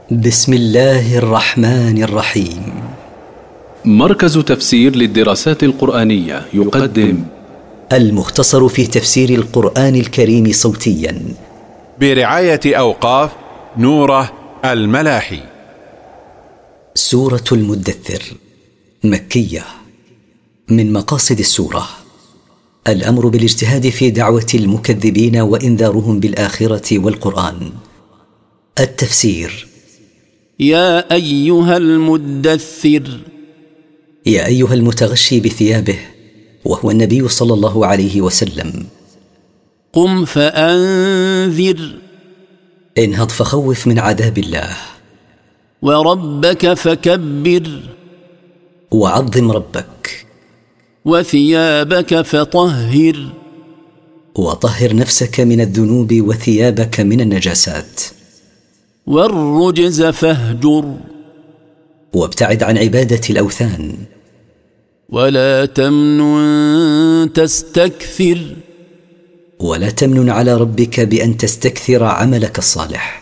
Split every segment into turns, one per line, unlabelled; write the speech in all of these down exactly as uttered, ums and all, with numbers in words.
بسم الله الرحمن الرحيم.
مركز تفسير للدراسات القرآنية يقدم
المختصر في تفسير القرآن الكريم صوتيا
برعاية أوقاف نوره الملاحي.
سورة المدثر مكية. من مقاصد السورة الأمر بالاجتهاد في دعوة المكذبين وإنذارهم بالآخرة والقرآن. التفسير:
يا أيها المدثر،
يا أيها المتغشي بثيابه، وهو النبي صلى الله عليه وسلم.
قم فأنذر،
انهض فخوف من عذاب الله.
وربك فكبر،
وعظم ربك.
وثيابك فطهر،
وطهر نفسك من الذنوب وثيابك من النجاسات.
والرجز فاهجر،
وابتعد عن عبادة الأوثان.
ولا تمنن تستكثر،
ولا تمنن على ربك بأن تستكثر عملك الصالح.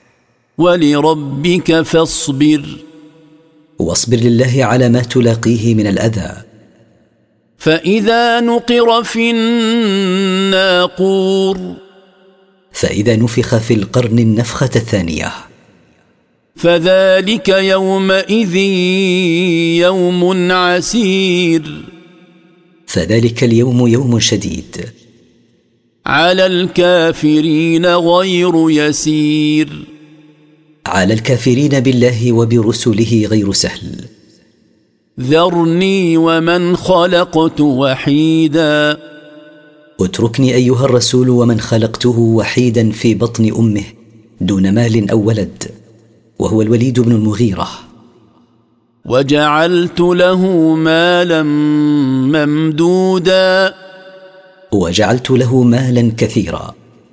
ولربك فاصبر،
واصبر لله على ما تلاقيه من الأذى.
فإذا نقر في الناقور،
فإذا نفخ في القرن النفخة الثانية،
فذلك يومئذ يوم عسير،
فذلك اليوم يوم شديد،
على الكافرين غير يسير،
على الكافرين بالله وبرسله غير سهل.
ذرني ومن خلقت وحيدا،
اتركني أيها الرسول ومن خلقته وحيدا في بطن أمه دون مال أو ولد، وهو الوليد بن المغيرة.
وجعلت له مالا ممدودا،
وجعلت له مالا كثيرا.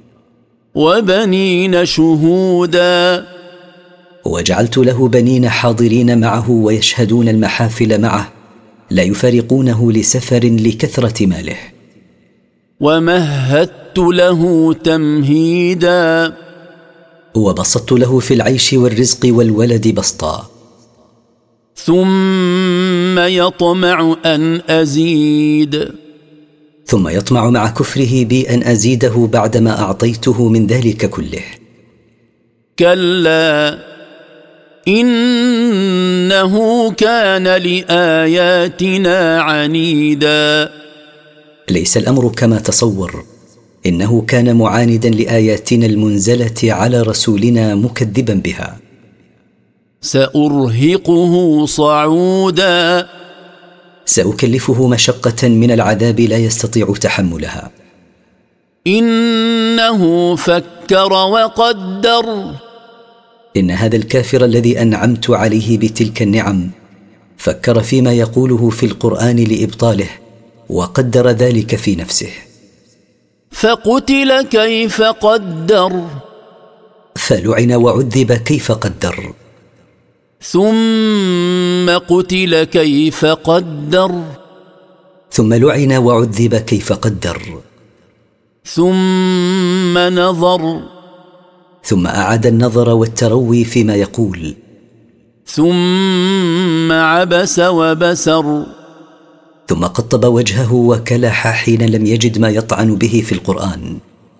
وبنين شهودا،
وجعلت له بنين حاضرين معه ويشهدون المحافل معه، لا يفارقونه لسفر لكثرة ماله.
ومهدت له تمهيدا،
وبسطت له في العيش والرزق والولد بسطا.
ثم يطمع أن أزيد،
ثم يطمع مع كفره بي أن أزيده بعدما أعطيته من ذلك كله.
كلا إنه كان لآياتنا عنيدا.
ليس الأمر كما تصور، إنه كان معاندا لآياتنا المنزلة على رسولنا مكذبا بها.
سأرهقه صعودا،
سأكلفه مشقة من العذاب لا يستطيع تحملها.
إنه فكر وقدر،
إن هذا الكافر الذي أنعمت عليه بتلك النعم فكر فيما يقوله في القرآن لإبطاله، وقدر ذلك في نفسه.
فقتل كيف قدر،
فلعن وعذب كيف قدر.
ثم قتل كيف قدر،
ثم لعن وعذب كيف قدر.
ثم نظر،
ثم أعاد النظر والتروي فيما يقول.
ثم عبس وبسر،
ثم قطب وجهه وكلح حين لم يجد ما يطعن به في القرآن.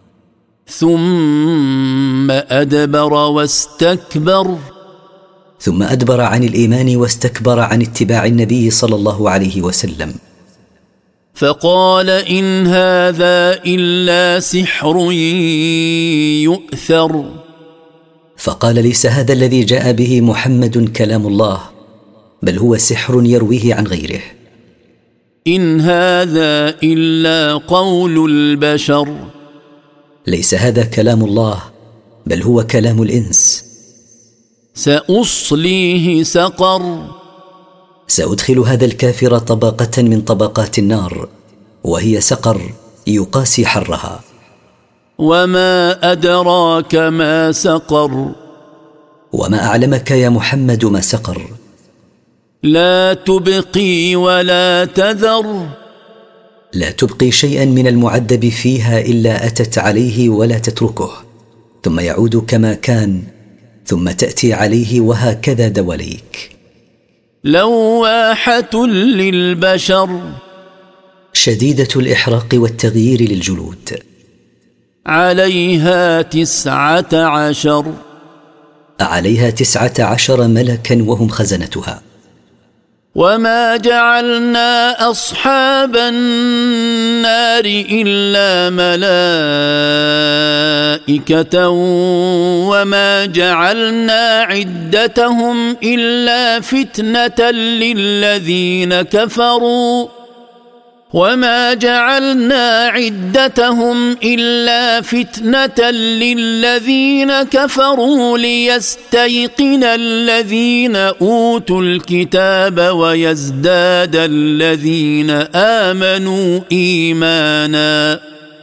ثم أدبر واستكبر،
ثم أدبر عن الإيمان واستكبر عن اتباع النبي صلى الله عليه وسلم.
فقال إن هذا إلا سحر يؤثر،
فقال ليس هذا الذي جاء به محمد كلام الله، بل هو سحر يرويه عن غيره.
إن هذا إلا قول البشر،
ليس هذا كلام الله، بل هو كلام الإنس.
سأصليه سقر،
سأدخل هذا الكافر طبقة من طبقات النار، وهي سقر يقاسي حرها.
وما أدراك ما سقر،
وما أعلمك يا محمد ما سقر.
لا تبقي ولا تذر،
لا تبقي شيئا من المعذب فيها إلا أتت عليه ولا تتركه، ثم يعود كما كان ثم تأتي عليه وهكذا دواليك.
لواحة للبشر
شديدة الإحراق والتغيير للجلود.
عليها تسعة عشر
عليها تسعة عشر ملكا وهم خزنتها.
وما جعلنا أصحاب النار إلا ملائكة وما جعلنا عدتهم إلا فتنة للذين كفروا وما جعلنا عدتهم إلا فتنة للذين كفروا ليستيقن الذين أوتوا الكتاب ويزداد الذين آمنوا إيمانا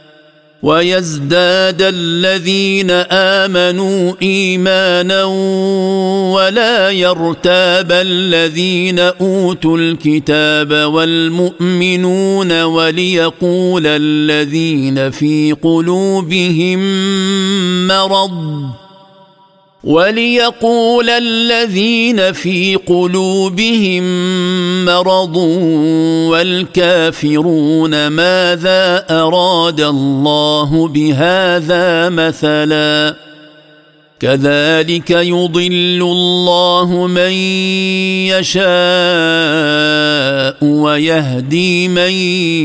ويزداد الذين آمنوا إيمانا ولا يرتاب الذين أوتوا الكتاب والمؤمنون وليقول الذين في قلوبهم مرض وليقول الذين في قلوبهم مرض والكافرون ماذا أراد الله بهذا مثلا كذلك يضل الله من يشاء ويهدي من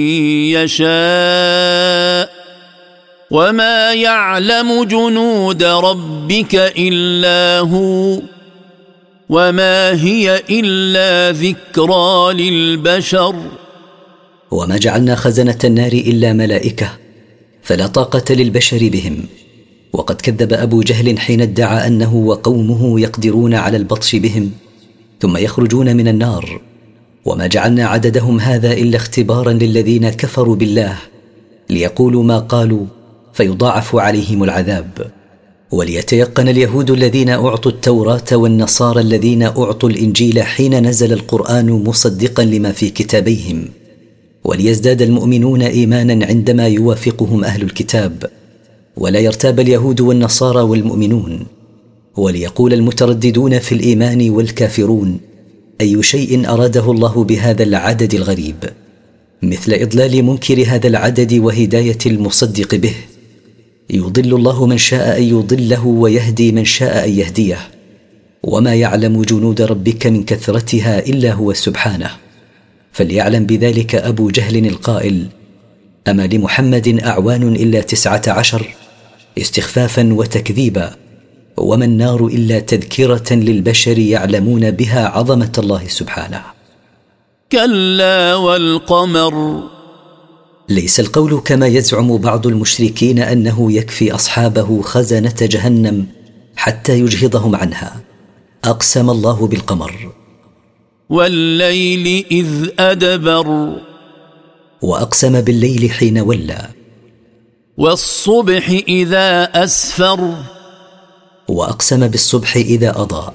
يشاء وما يعلم جنود ربك إلا هو وما هي إلا ذكرى للبشر.
وما جعلنا خزنة النار إلا ملائكة فلا طاقة للبشر بهم. وقد كذب أبو جهل حين ادعى أنه وقومه يقدرون على البطش بهم ثم يخرجون من النار. وما جعلنا عددهم هذا إلا اختبارا للذين كفروا بالله ليقولوا ما قالوا فيضاعف عليهم العذاب. وليتيقن اليهود الذين أعطوا التوراة والنصارى الذين أعطوا الإنجيل حين نزل القرآن مصدقا لما في كتابيهم وليزداد المؤمنون إيمانا عندما يوافقهم أهل الكتاب ولا يرتاب اليهود والنصارى والمؤمنون. وليقول المترددون في الإيمان والكافرون أي شيء أراده الله بهذا العدد الغريب مثل إضلال منكر هذا العدد وهداية المصدق به. يضل الله من شاء أن يضله ويهدي من شاء أن يهديه وما يعلم جنود ربك من كثرتها إلا هو سبحانه. فليعلم بذلك أبو جهل القائل أما لمحمد أعوان إلا تسعة عشر استخفافا وتكذيبا وما النار إلا تذكرة للبشر يعلمون بها عظمة الله سبحانه.
كلا والقمر
ليس القول كما يزعم بعض المشركين أنه يكفي أصحابه خزنة جهنم حتى يجهضهم عنها. أقسم الله بالقمر.
والليل إذ أدبر
وأقسم بالليل حين ولى.
والصبح إذا أسفر
وأقسم بالصبح إذا أضاء.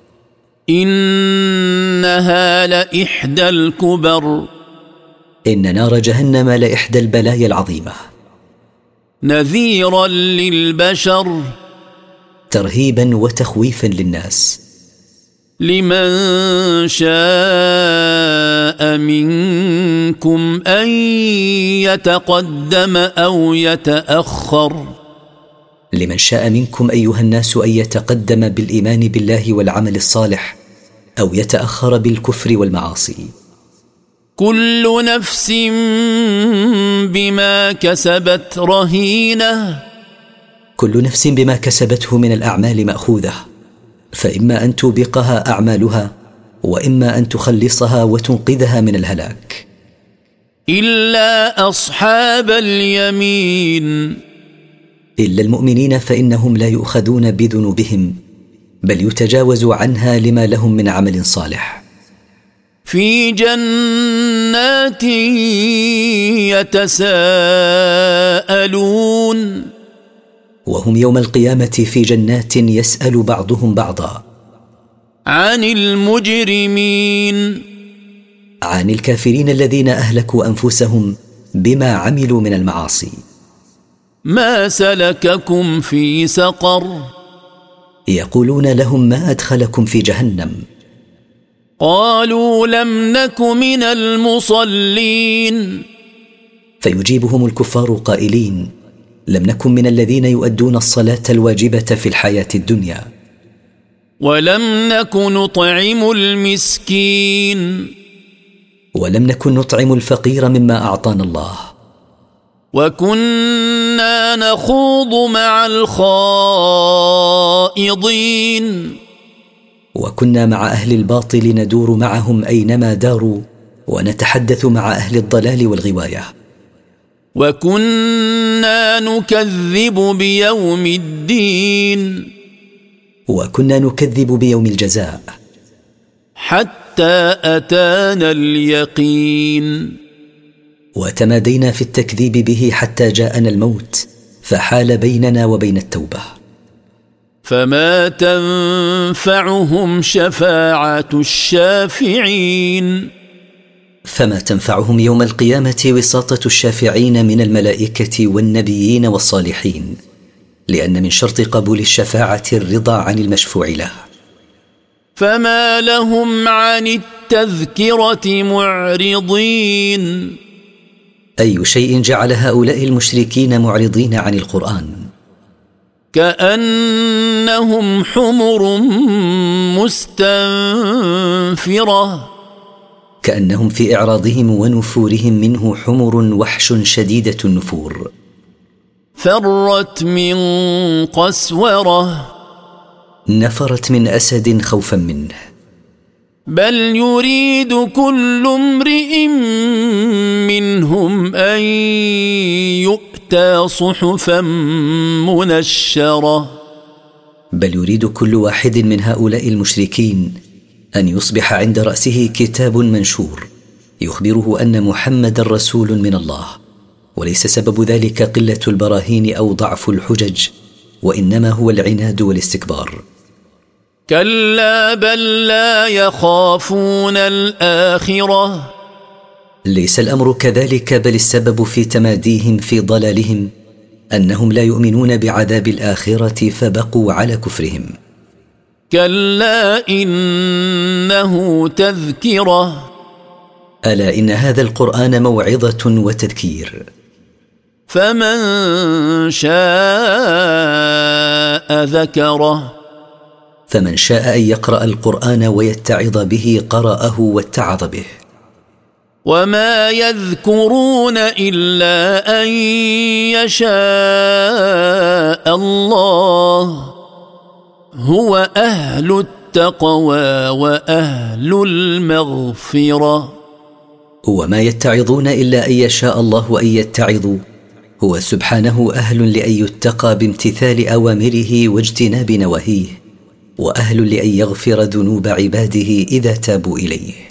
إنها لإحدى الكبر
إن نار جهنم لإحدى البلايا العظيمة.
نذيرا للبشر
ترهيبا وتخويفا للناس.
لمن شاء منكم أن يتقدم أو يتأخر.
لمن شاء منكم أيها الناس أن يتقدم بالإيمان بالله والعمل الصالح أو يتأخر بالكفر والمعاصي.
كل نفس بما كسبت رهينة.
كل نفس بما كسبته من الأعمال مأخوذة فإما أن توبقها أعمالها وإما أن تخلصها وتنقذها من الهلاك.
إلا أصحاب اليمين
إلا المؤمنين فإنهم لا يؤخذون بذنوبهم بل يتجاوز عنها لما لهم من عمل صالح.
في جنات يتساءلون
وهم يوم القيامة في جنات يسأل بعضهم بعضا
عن المجرمين
عن الكافرين الذين أهلكوا أنفسهم بما عملوا من المعاصي.
ما سلككم في سقر
يقولون لهم: ما أدخلكم في جهنم؟
قالوا: لم نك من المصلين.
فيجيبهم الكفار قائلين: لم نكن من الذين يؤدون الصلاة الواجبة في الحياة الدنيا،
ولم نك نطعم المسكين،
ولم نكن نطعم الفقير مما أعطانا الله،
وكنا نخوض مع الخائضين،
وكنا مع أهل الباطل ندور معهم أينما داروا، ونتحدث مع أهل الضلال والغواية،
وكنا نكذب بيوم الدين،
وكنا نكذب بيوم الجزاء،
حتى أتانا اليقين.
وتمادينا في التكذيب به حتى جاءنا الموت، فحال بيننا وبين التوبة.
فما تنفعهم شفاعة الشافعين،
فما تنفعهم يوم القيامة وساطة الشافعين من الملائكة والنبيين والصالحين، لأن من شرط قبول الشفاعة الرضا عن المشفوع له.
فما لهم عن التذكرة معرضين،
أي شيء جعل هؤلاء المشركين معرضين عن القرآن؟
كأنهم حمر مستنفرة،
كأنهم في إعراضهم ونفورهم منه حمر وحش شديدة النفور،
فرت من قسورة،
نفرت من أسد خوفا منه.
بل يريد كل امرئ منهم أن يؤتى صحفا منشرة،
بل يريد كل واحد من هؤلاء المشركين أن يصبح عند رأسه كتاب منشور يخبره أن محمد رسول من الله، وليس سبب ذلك قلة البراهين أو ضعف الحجج، وإنما هو العناد والاستكبار.
كلا بل لا يخافون الآخرة،
ليس الأمر كذلك، بل السبب في تماديهم في ضلالهم أنهم لا يؤمنون بعذاب الآخرة فبقوا على كفرهم.
كلا إنه تذكرة،
ألا إن هذا القرآن موعظة وتذكير،
فمن شاء ذكره،
فمن شاء أن يقرأ القرآن ويتعظ به قرأه واتعظ به.
وما يذكرون إلا أن يشاء الله، هو أهل التقوى وأهل المغفرة.
وما يتعظون إلا أن يشاء الله وأن يتعظوا، هو سبحانه أهل لأن يتقى بامتثال أوامره واجتناب نواهيه، وأهل لأن يغفر ذنوب عباده إذا تابوا إليه.